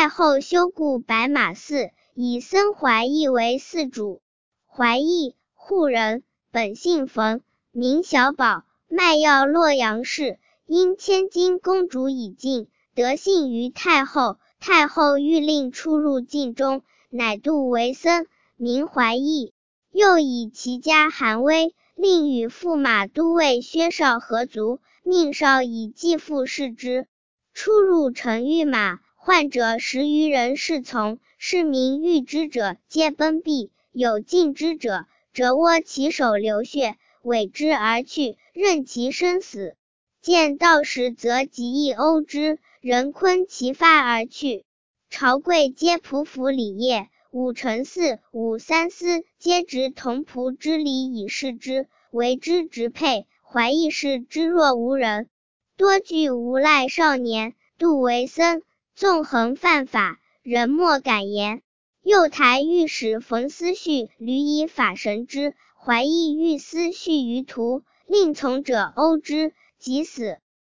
太后修故白马寺，以僧怀义为寺主。怀义，户人，本姓冯，名小宝，卖药洛阳市。因千金公主已尽，得信于太后，太后欲令出入禁中，乃度为僧，名怀义。又以其家寒微，令与驸马都尉薛绍合族，命绍以继父视之。出入乘御马，患者10余人侍从，市民遇之者皆奔避，有近之者，折窝其手流血，委之而去，任其生死。见道士则极易殴之，人昆其发而去。朝贵皆匍匐礼谒，武承嗣、武三思皆执同仆之礼以示之，为之直佩。怀义氏之若无人，多具无赖少年，度为僧，纵横犯法，人莫敢言。右台御史冯思绪屡以法绳之，怀义欲思绪于途，令从者殴之，即死。